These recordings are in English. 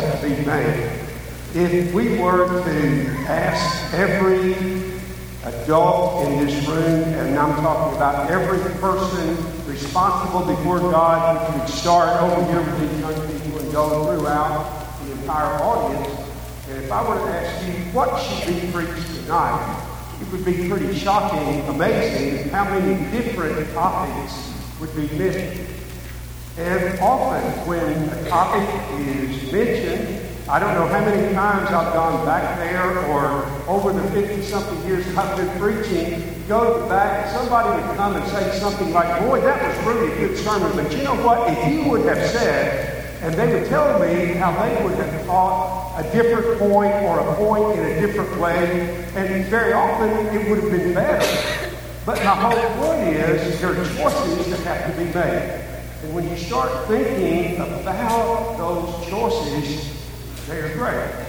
have to be made. If we were to ask every adult in this room, and I'm talking about every person responsible before God, we could start over here with these young people and go throughout the entire audience. And if I were to ask you what should be preached tonight, it would be pretty shocking, amazing how many different topics would be mentioned. And often when a topic is mentioned, I don't know how many times I've gone back there or over the 50-something years I've been preaching, go to the back, and somebody would come and say something like, boy, that was really a good sermon, but you know what? If you would have said, and they would tell me how they would have taught a different point or a point in a different way, and very often it would have been better. But my whole point is there are choices that have to be made. And when you start thinking about those choices, they are great.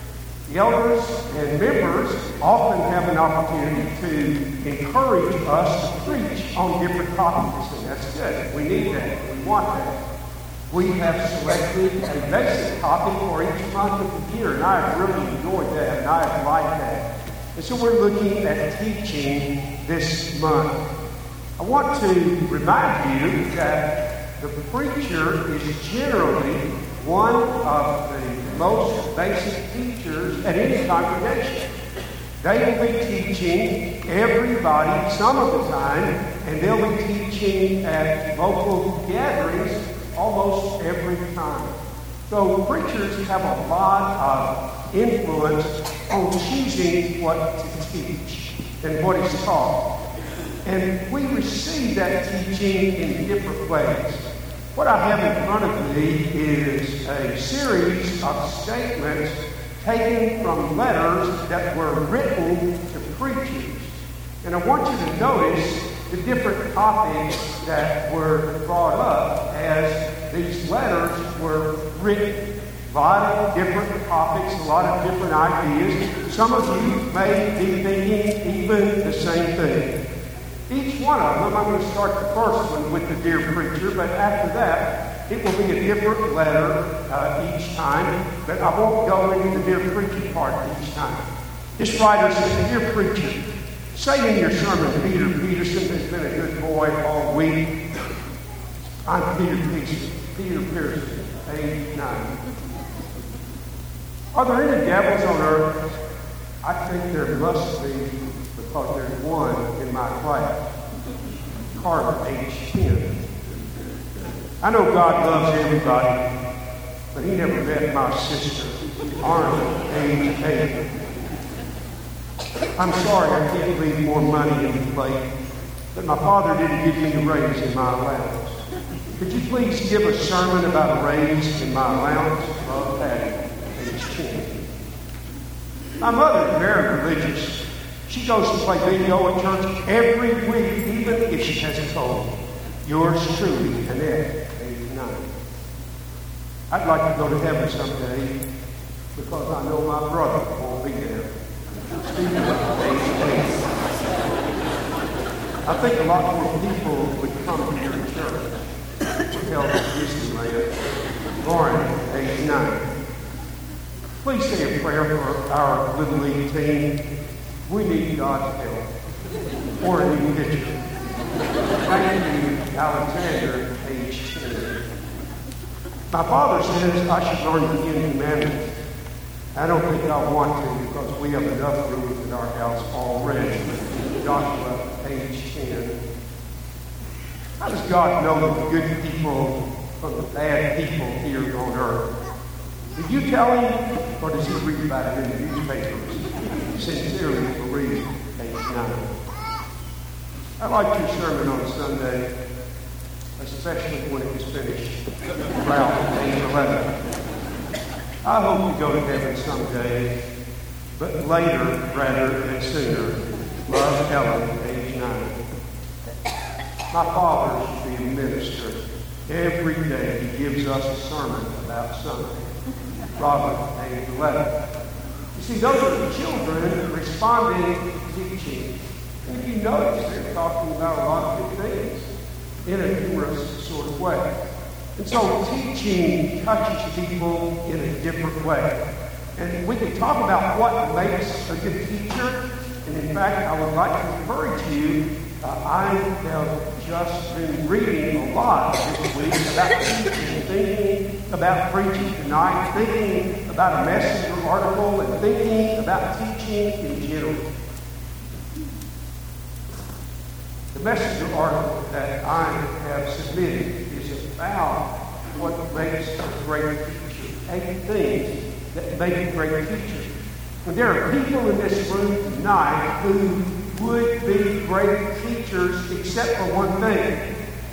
The elders and members often have an opportunity to encourage us to preach on different topics, and that's good. We need that. We want that. We have selected a basic topic for each month of the year, and I have really enjoyed that, and I have liked that. And so we're looking at teaching this month. I want to remind you that the preacher is generally one of the most basic teachers at any congregation. They will be teaching everybody some of the time, and they'll be teaching at local gatherings almost every time. So preachers have a lot of influence on choosing what to teach and what is taught. And we receive that teaching in different ways. What I have in front of me is a series of statements taken from letters that were written to preachers. And I want you to notice the different topics that were brought up as these letters were written. A lot of different topics, a lot of different ideas. Some of you may be thinking even the same thing. Each one of them, I'm going to start the first one with the Dear Preacher, but after that, it will be a different letter each time, but I won't go into the Dear Preacher part each time. This writer says, Dear Preacher, say in your sermon, Peter Peterson has been a good boy all week. I'm Peter Pearson, age 9. Are there any devils on earth? I think there must be, because there's one in my class. Carter, age 10. I know God loves everybody, but he never met my sister, Arnold, age 8. I'm sorry I can't leave more money in the plate, but my father didn't give me a raise in my allowance. Could you please give a sermon about a raise in my allowance? Love, Patty, age 10. My mother is very religious. She goes to play bingo at church every week, even if she has a cold. Yours truly, Annette, age 9. I'd like to go to heaven someday because I know my brother won't be there. Stephen, age 8. I think a lot more people would come to your church to help Disneyland. Lauren, age 9. Please say a prayer for our Little League team. We need God's help. Or a new pitcher. Thank you, Alexander, age 10. My father says I should learn the Ten Commandments. I don't think I want to because we have enough rules in our house already. Joshua, age 10. How does God know the good people from the bad people here on earth? Did you tell him, or does he read about it in the newspapers? Sincerely, Marie, age 9. I liked your sermon on Sunday, especially when it was finished. Ralph, age 11. I hope you go to heaven someday, but later rather than sooner. Love, Ellen, age 9. My father should be a minister. Every day he gives us a sermon about something. Robert, age 11. You see, those are the children responding to teaching. And if you notice, they're talking about a lot of good things in a humorous sort of way. And so teaching touches people in a different way. And we can talk about what makes a good teacher. And in fact, I would like to encourage you. I have just been reading a lot this week about teaching, thinking about preaching tonight, thinking about a message or article, and thinking about teaching in general. The message or article that I have submitted is about what makes a great teacher. 8 things that make a great teacher. And there are people in this room tonight who would be great teachers except for one thing.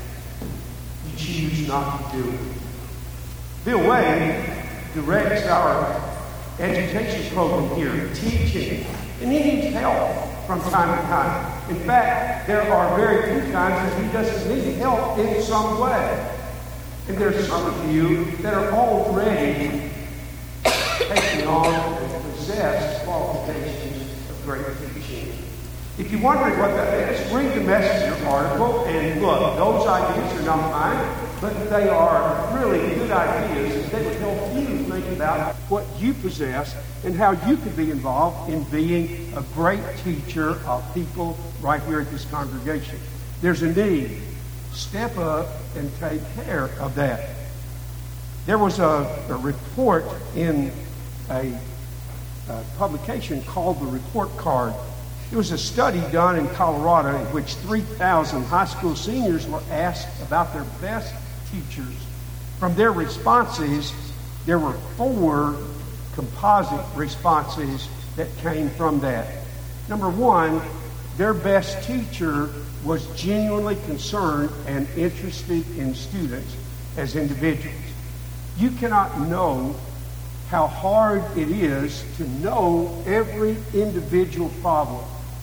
You choose not to do it. Bill Wade directs our education program here, teaching, and he needs help from time to time. In fact, there are very few times that he doesn't need help in some way. And there's some of you that are already taking on and possess qualifications of great teaching. If you're wondering what that is, read the Messenger article and look, those ideas are not mine, but they are really good ideas and they would help you think about what you possess and how you could be involved in being a great teacher of people right here at this congregation. There's a need. Step up and take care of that. There was a report in a publication called The Report Card. It was a study done in Colorado in which 3,000 high school seniors were asked about their best teachers. From their responses, there were 4 composite responses that came from that. Number 1, their best teacher was genuinely concerned and interested in students as individuals. You cannot know how hard it is to know every individual problem.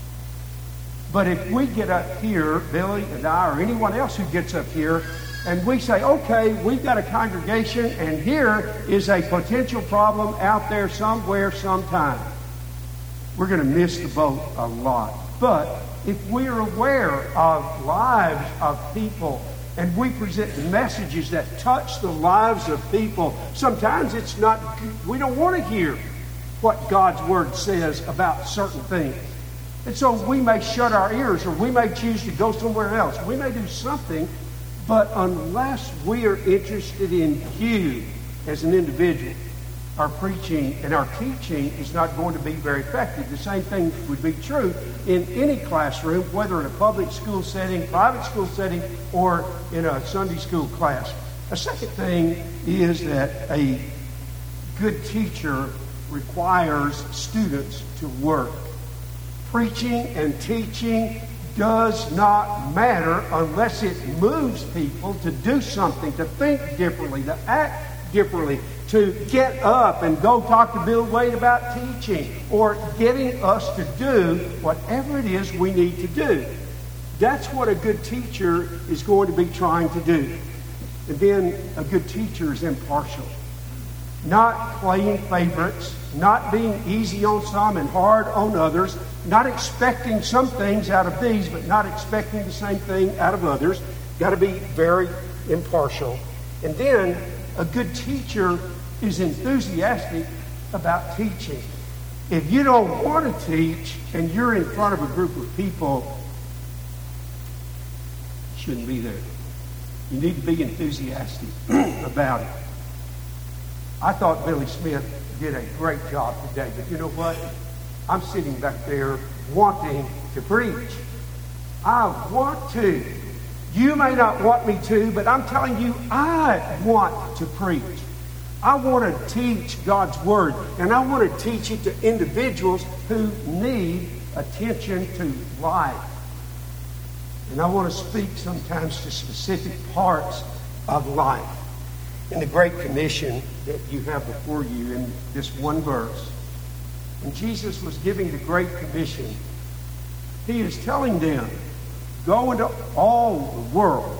But if we get up here, Billy and I, or anyone else who gets up here, and we say, okay, we've got a congregation, and here is a potential problem out there somewhere, sometime, we're going to miss the boat a lot. But if we are aware of lives of people, and we present messages that touch the lives of people, sometimes it's not, we don't want to hear what God's Word says about certain things. And so we may shut our ears, or we may choose to go somewhere else. We may do something, but unless we are interested in you as an individual, our preaching and our teaching is not going to be very effective. The same thing would be true in any classroom, whether in a public school setting, private school setting, or in a Sunday school class. A second thing is that a good teacher requires students to work. Preaching and teaching does not matter unless it moves people to do something, to think differently, to act differently, to get up and go talk to Bill Wade about teaching, or getting us to do whatever it is we need to do. That's what a good teacher is going to be trying to do. And then a good teacher is impartial. Not playing favorites, not being easy on some and hard on others, not expecting some things out of these, but not expecting the same thing out of others. Got to be very impartial. And then a good teacher is enthusiastic about teaching. If you don't want to teach and you're in front of a group of people, you shouldn't be there. You need to be enthusiastic about it. I thought Billy Smith did a great job today, but you know what? I'm sitting back there wanting to preach. I want to. You may not want me to, but I'm telling you, I want to preach. I want to teach God's Word, and I want to teach it to individuals who need attention to life. And I want to speak sometimes to specific parts of life. In the Great Commission that you have before you in this one verse, when Jesus was giving the Great Commission, he is telling them, go into all the world.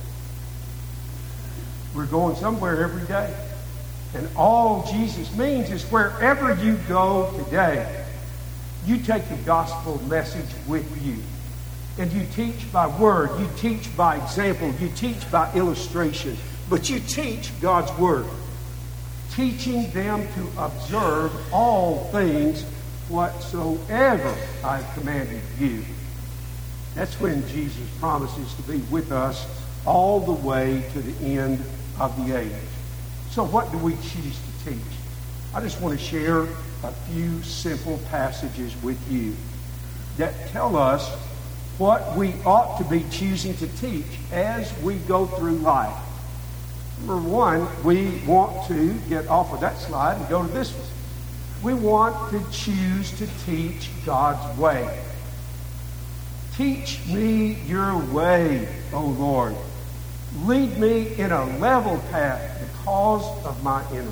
We're going somewhere every day. And all Jesus means is wherever you go today, you take the gospel message with you. And you teach by word, you teach by example, you teach by illustration. but you teach God's Word, teaching them to observe all things whatsoever I have commanded you. That's when Jesus promises to be with us all the way to the end of the age. So what do we choose to teach? I just want to share a few simple passages with you that tell us what we ought to be choosing to teach as we go through life. Number one, we want to get off of that slide and go to this one. We want to choose to teach God's way. Teach me your way, O Lord. Lead me in a level path because of my enemies.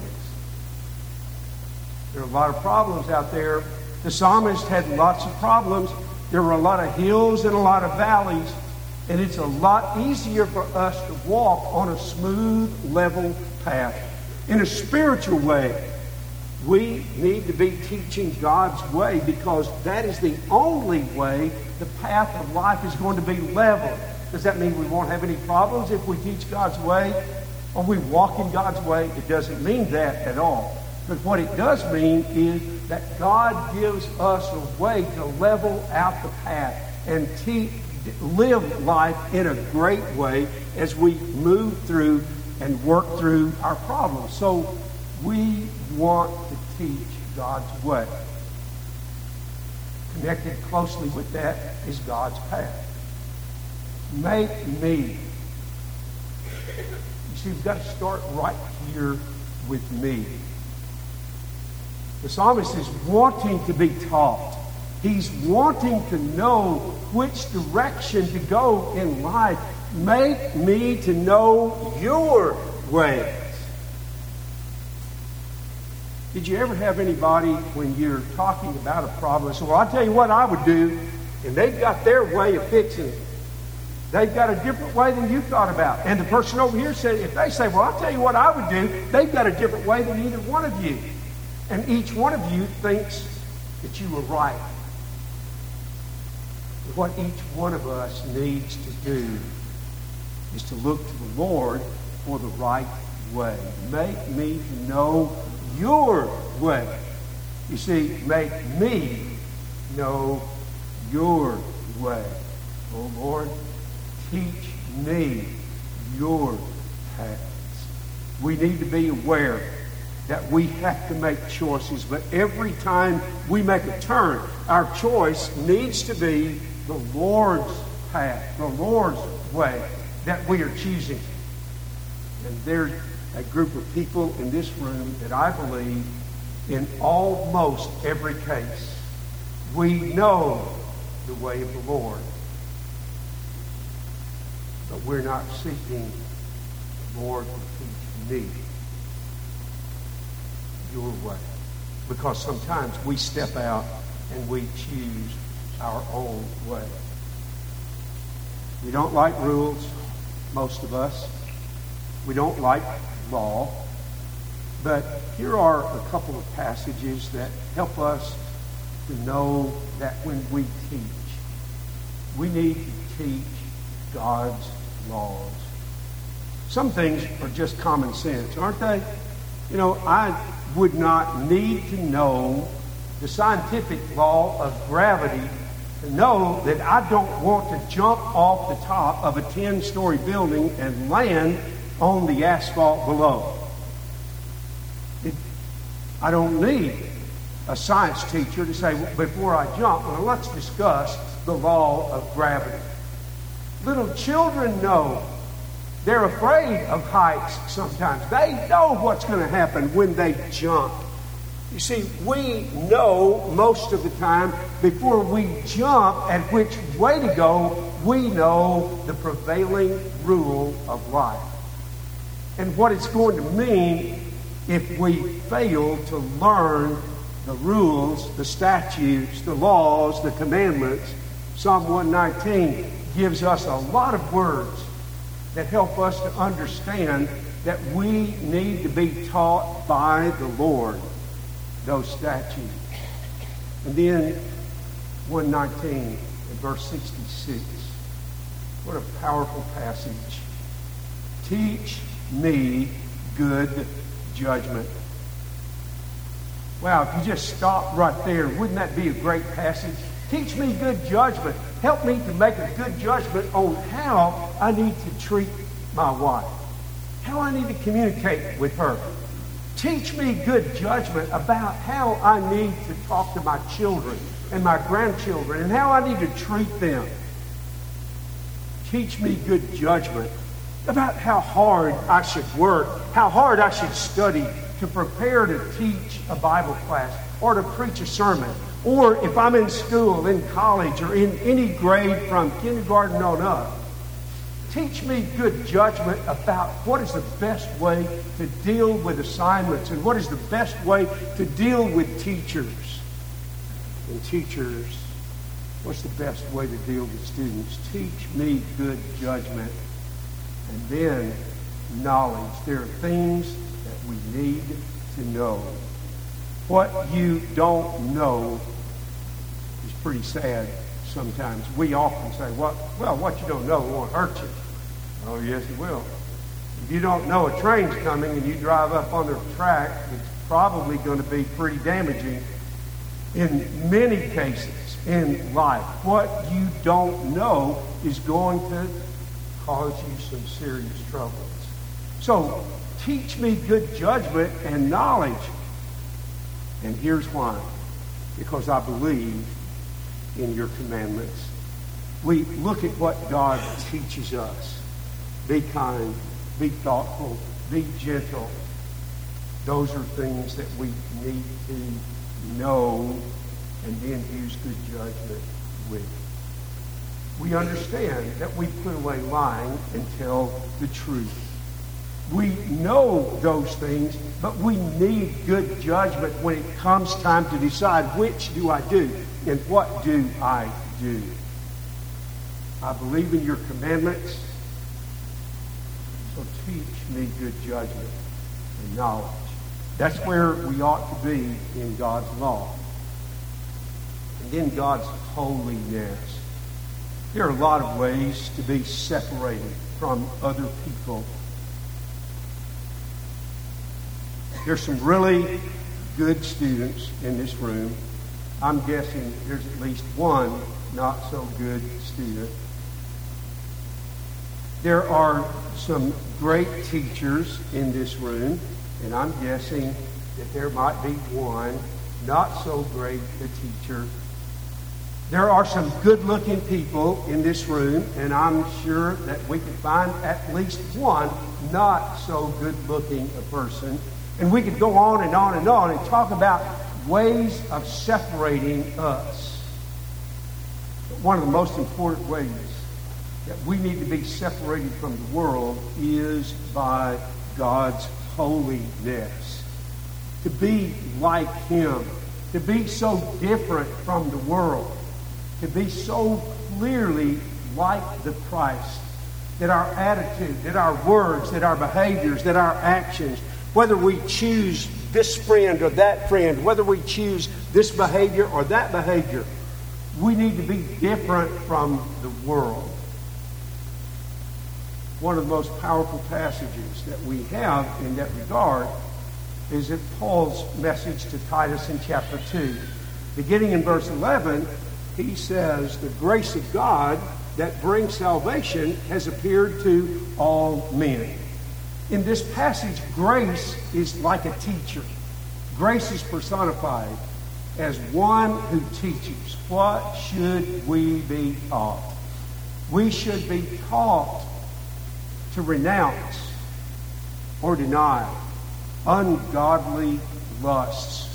There are a lot of problems out there. The psalmist had lots of problems. There were a lot of hills and a lot of valleys. And it's a lot easier for us to walk on a smooth, level path. In a spiritual way, we need to be teaching God's way because that is the only way the path of life is going to be level. Does that mean we won't have any problems if we teach God's way or we walk in God's way? It doesn't mean that at all. But what it does mean is that God gives us a way to level out the path and live life in a great way as we move through and work through our problems. So we want to teach God's way. Connected closely with that is God's path. Make me. You see, we've got to start right here with me. The psalmist is wanting to be taught. He's wanting to know which direction to go in life. Make me to know your ways. Did you ever have anybody, when you're talking about a problem, say, well, I'll tell you what I would do, and they've got their way of fixing it. They've got a different way than you thought about. And the person over here said, if they say, well, I'll tell you what I would do, they've got a different way than either one of you. And each one of you thinks that you were right. But what each one of us needs to do is to look to the Lord for the right way. Make me to know your way. You see, make me know your way. Oh Lord, teach me your paths. We need to be aware that we have to make choices, but every time we make a turn, our choice needs to be the Lord's path, the Lord's way that we are choosing. And there's a group of people in this room that I believe in almost every case, we know the way of the Lord. But we're not seeking the Lord to teach me your way. Because sometimes we step out and we choose our own way. We don't like rules, most of us. We don't like law. But here are a couple of passages that help us to know that when we teach, we need to teach God's laws. Some things are just common sense, aren't they? You know, I would not need to know the scientific law of gravity to know that I don't want to jump off the top of a 10-story building and land on the asphalt below. I don't need a science teacher to say, before I jump, well, let's discuss the law of gravity. Little children know. They're afraid of heights sometimes. They know what's going to happen when they jump. You see, we know most of the time before we jump at which way to go, we know the prevailing rule of life. And what it's going to mean if we fail to learn the rules, the statutes, the laws, the commandments. Psalm 119 gives us a lot of words that help us to understand that we need to be taught by the Lord those statutes. And then 119 and verse 66. What a powerful passage. Teach me good judgment. Wow, if you just stop right there, wouldn't that be a great passage? Teach me good judgment. Help me to make a good judgment on how I need to treat my wife, how I need to communicate with her. Teach me good judgment about how I need to talk to my children and my grandchildren and how I need to treat them. Teach me good judgment about how hard I should work, how hard I should study to prepare to teach a Bible class or to preach a sermon, or if I'm in school, in college, or in any grade from kindergarten on up. Teach me good judgment about what is the best way to deal with assignments and what is the best way to deal with teachers. And teachers, what's the best way to deal with students? Teach me good judgment. And then knowledge. There are things that we need to know. What you don't know is pretty sad sometimes. We often say, well, what you don't know won't hurt you. Oh, yes, it will. If you don't know a train's coming and you drive up on the track, it's probably going to be pretty damaging in many cases in life. What you don't know is going to cause you some serious troubles. So, teach me good judgment and knowledge. And here's why. Because I believe in your commandments. We look at what God teaches us. Be kind, be thoughtful, be gentle. Those are things that we need to know and then use good judgment with. We understand that we put away lying and tell the truth. We know those things, but we need good judgment when it comes time to decide which do I do and what do I do. I believe in your commandments, so teach me good judgment and knowledge. That's where we ought to be in God's law. And then God's holiness. There are a lot of ways to be separated from other people. There's some really good students in this room. I'm guessing there's at least one not so good student. There are some great teachers in this room, and I'm guessing that there might be one not so great a teacher. There are some good-looking people in this room, and I'm sure that we can find at least one not so good-looking a person. And we could go on and on and on and talk about ways of separating us. But one of the most important ways that we need to be separated from the world is by God's holiness. To be like Him. To be so different from the world. To be so clearly like the Christ. That our attitude, that our words, that our behaviors, that our actions, whether we choose this friend or that friend, whether we choose this behavior or that behavior, we need to be different from the world. One of the most powerful passages that we have in that regard is at Paul's message to Titus in chapter 2. Beginning in verse 11, he says, "The grace of God that brings salvation has appeared to all men." In this passage, grace is like a teacher. Grace is personified as one who teaches. What should we be taught? We should be taught to renounce or deny ungodly lusts,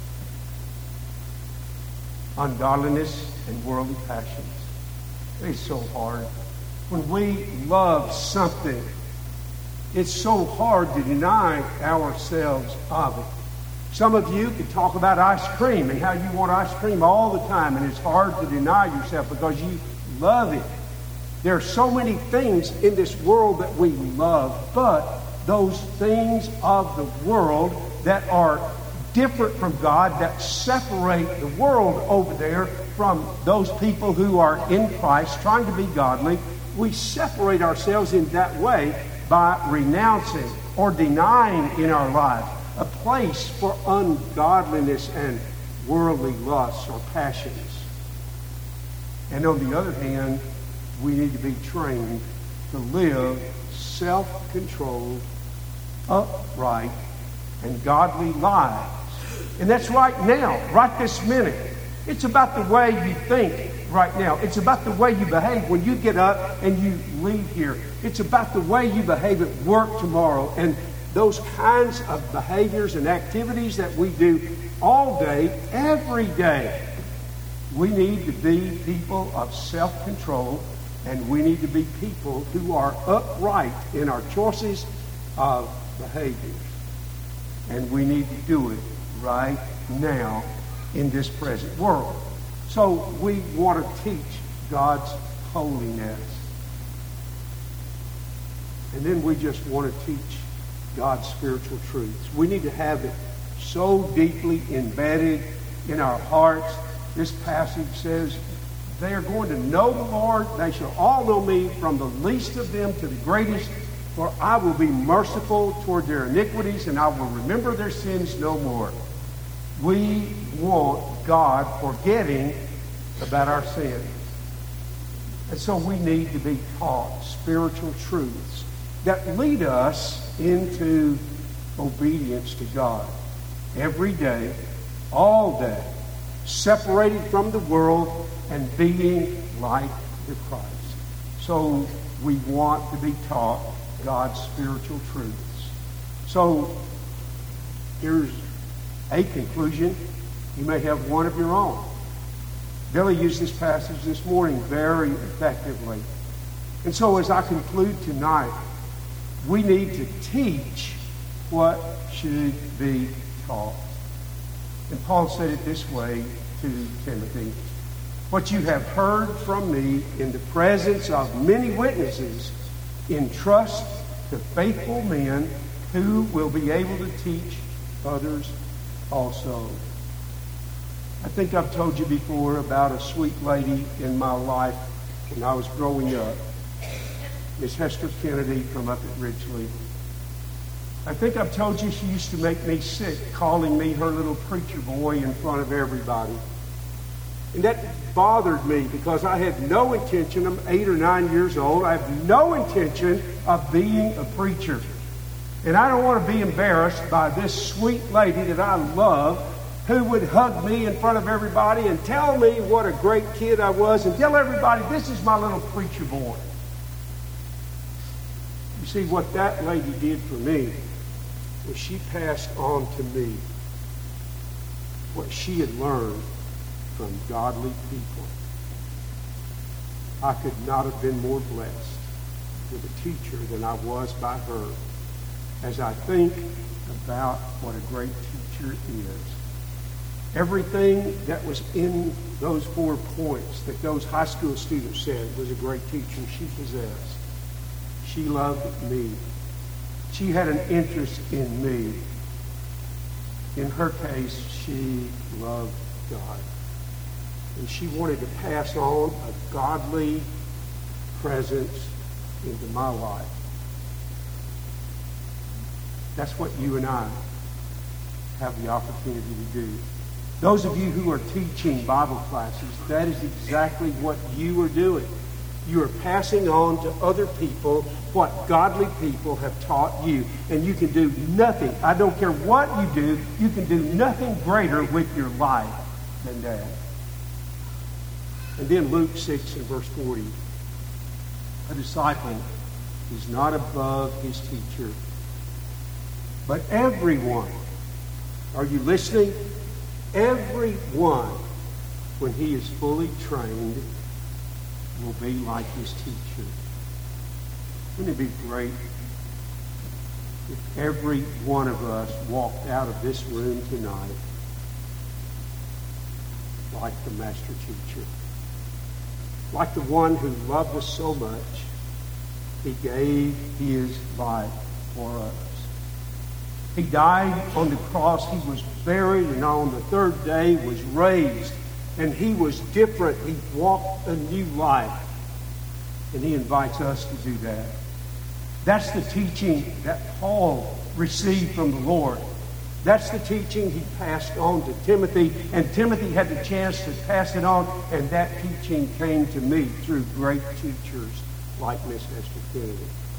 ungodliness, and worldly passions. It's so hard. When we love something, it's so hard to deny ourselves of it. Some of you could talk about ice cream and how you want ice cream all the time, and it's hard to deny yourself because you love it. There are so many things in this world that we love, but those things of the world that are different from God, that separate the world over there from those people who are in Christ, trying to be godly, we separate ourselves in that way by renouncing or denying in our lives a place for ungodliness and worldly lusts or passions. And on the other hand, we need to be trained to live self-controlled, upright, and godly lives. And that's right now, right this minute. It's about the way you think right now. It's about the way you behave when you get up and you leave here. It's about the way you behave at work tomorrow. And those kinds of behaviors and activities that we do all day, every day. We need to be people of self-control, and we need to be people who are upright in our choices of behaviors. And we need to do it right now in this present world. So we want to teach God's holiness. And then we just want to teach God's spiritual truths. We need to have it so deeply embedded in our hearts. This passage says, they are going to know the Lord. They shall all know me, from the least of them to the greatest. For I will be merciful toward their iniquities, and I will remember their sins no more. We want God forgetting about our sins. And so we need to be taught spiritual truths that lead us into obedience to God every day, all day, separated from the world and being like the Christ. So we want to be taught God's spiritual truths. So here's a conclusion. You may have one of your own. Billy used this passage this morning very effectively. And so as I conclude tonight, we need to teach what should be taught. And Paul said it this way to Timothy: what you have heard from me in the presence of many witnesses, entrust to faithful men who will be able to teach others also. I think I've told you before about a sweet lady in my life when I was growing up, Miss Hester Kennedy from up at Ridgely. I think I've told you she used to make me sick, calling me her little preacher boy in front of everybody. And that bothered me because I had no intention, I'm 8 or 9 years old, I have no intention of being a preacher. And I don't want to be embarrassed by this sweet lady that I love, who would hug me in front of everybody and tell me what a great kid I was and tell everybody, this is my little preacher boy. You see, what that lady did for me was she passed on to me what she had learned from godly people. I could not have been more blessed with a teacher than I was by her as I think about what a great teacher is. Everything that was in those 4 points that those high school students said was a great teacher she possessed. She loved me. She had an interest in me. In her case, she loved God. And she wanted to pass on a godly presence into my life. That's what you and I have the opportunity to do. Those of you who are teaching Bible classes, that is exactly what you are doing. You are passing on to other people what godly people have taught you. And you can do nothing. I don't care what you do. You can do nothing greater with your life than that. And then Luke 6 and verse 40. A disciple is not above his teacher, but everyone, are you listening? Everyone, when he is fully trained, will be like his teacher. Wouldn't it be great if every one of us walked out of this room tonight like the master teacher? Like the one who loved us so much, he gave his life for us. He died on the cross, he was buried, and on the third day was raised. And he was different. He walked a new life. And he invites us to do that. That's the teaching that Paul received from the Lord. That's the teaching he passed on to Timothy, and Timothy had the chance to pass it on, and that teaching came to me through great teachers like Miss Esther Kennedy.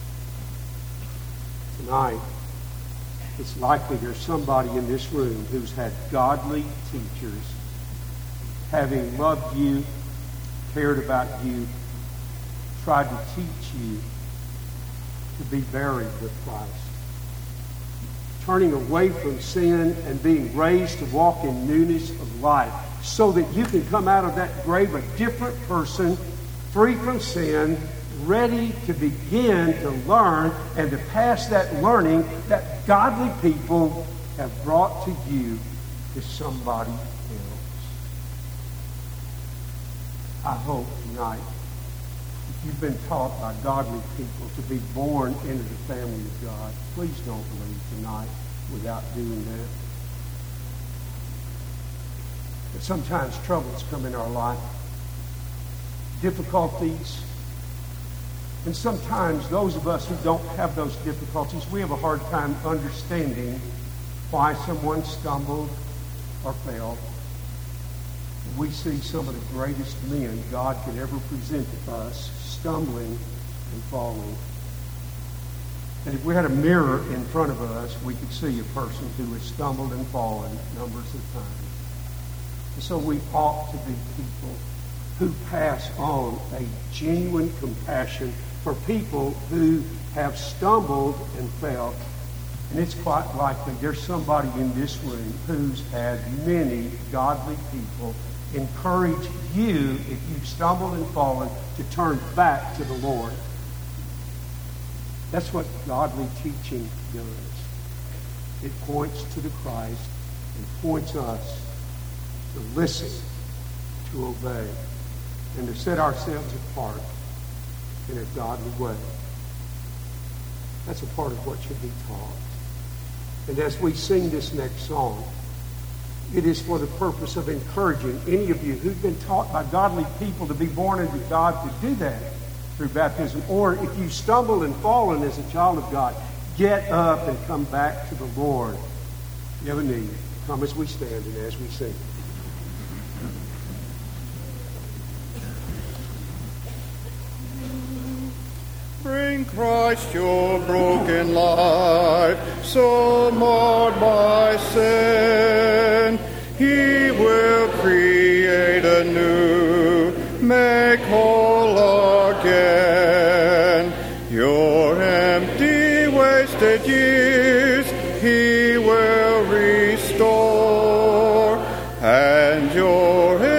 Tonight, it's likely there's somebody in this room who's had godly teachers, having loved you, cared about you, tried to teach you to be buried with Christ. Turning away from sin and being raised to walk in newness of life so that you can come out of that grave a different person, free from sin, ready to begin to learn and to pass that learning that godly people have brought to you to somebody else. I hope tonight, if you've been taught by godly people to be born into the family of God, please don't leave tonight without doing that. But sometimes troubles come in our life, difficulties, and sometimes those of us who don't have those difficulties, we have a hard time understanding why someone stumbled or fell. We see some of the greatest men God could ever present to us stumbling and falling. And if we had a mirror in front of us, we could see a person who has stumbled and fallen numbers of times. And so we ought to be people who pass on a genuine compassion for people who have stumbled and fell. And it's quite likely there's somebody in this room who's had many godly people encourage you, if you've stumbled and fallen, to turn back to the Lord. That's what godly teaching does. It points to the Christ and points us to listen, to obey, and to set ourselves apart in a godly way. That's a part of what should be taught. And as we sing this next song, it is for the purpose of encouraging any of you who've been taught by godly people to be born into God to do that through baptism. Or if you stumbled and fallen as a child of God, get up and come back to the Lord. If you have a need, come as we stand and as we sing. Bring Christ your broken life, so marred by sin. He will create anew, make whole again. Your empty, wasted years He will restore, and your